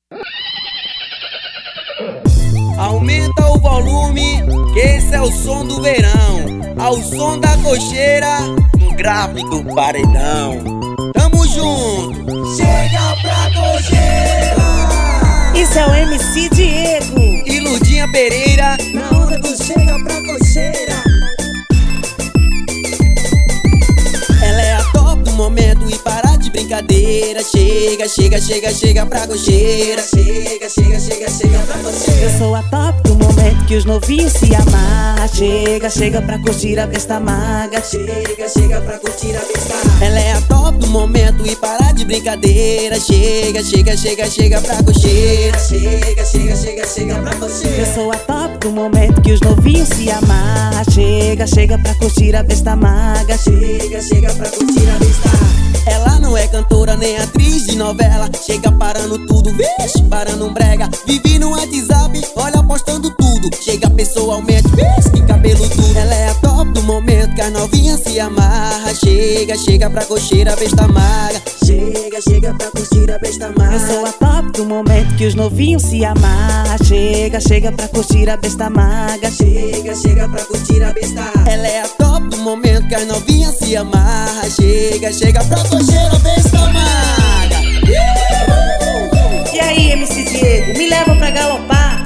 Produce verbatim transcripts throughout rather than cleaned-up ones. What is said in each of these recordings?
Aumenta o volume, que esse é o som do verão. Ao som da cocheira, no grave do paredão. Tamo junto! Chega pra cocheira! Isso é o M C Diego e Ludinha Pereira, na onda do Chega pra cocheira. Ela é a top do momento e parar de brincadeira. Chega, chega, chega, chega pra cocheira. Chega, chega, chega, chega pra cocheira. Eu sou a top do momento que os novinhos se amarram. Chega, chega pra curtir a besta maga. Chega, chega pra curtir a besta. Ela é a top do momento e parar de brincadeira. Chega, chega, chega, chega pra cocheira. Chega, chega, chega, chega pra cocheira. Eu sou a top do momento que os novinhos se amarram. Chega, chega pra curtir a besta maga. Chega, chega pra curtir a besta. Ela não é cantora nem atriz de novela. Chega parando tudo, vixe, parando um brega. Vive no WhatsApp, olha postando tudo. Chega pessoalmente, vixe, que cabelo duro. Ela é a top do momento que as novinhas se amarra. Chega, chega pra cocheira, besta maga. Chega, chega pra curtir a besta maga. Eu sou a top do momento que os novinhos se amarra. Chega, chega pra curtir a besta maga. Chega, chega pra curtir a besta. Ela é a top do momento que as novinhas se amarra. Chega, chega pra cocheira, besta maga. E aí, M C Diego, me leva pra galopar.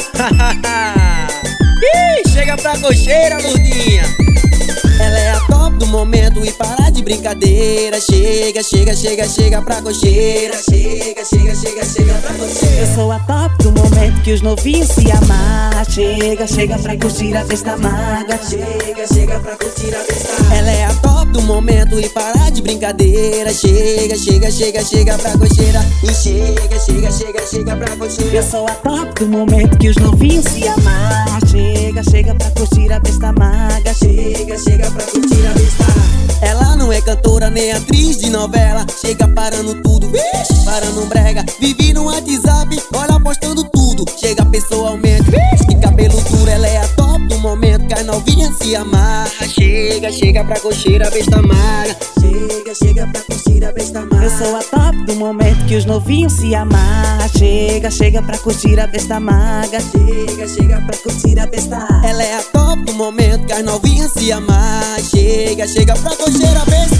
Ih, chega pra cocheira, Ludinha. Ela é a top do momento e parar de brincadeira. Chega, chega, chega, chega pra cocheira. Chega, chega, chega, chega pra cocheira. Eu sou a top do momento que os novinhos se amarram. Chega, chega pra curtir a besta maga. Chega, chega pra curtir a besta. Ela é a top do momento e parar de brincadeira. Chega, chega, chega, chega pra cocheira. E chega, chega, chega, chega pra cocheira. Eu sou a top do momento que os novinhos se amarram. Chega, chega pra curtir a besta maga. Chega, chega pra curtir a besta. Ela não é cantora nem atriz de novela. Chega parando tudo, vixe, parando um brega. Vive no WhatsApp, olha postando tudo. Chega pessoalmente, vixe, que cabelo duro. Ela é a top do momento que as novinhas se amarra. Chega, chega pra cocheira, besta maga. Chega, chega pra curtir a besta maga. Eu sou a top do momento que os novinhos se amarra. Chega, chega pra curtir a besta maga. Chega, chega pra curtir a besta. Ela é a top do momento que as novinhas se amarra. Chega, chega pra cocheira, besta.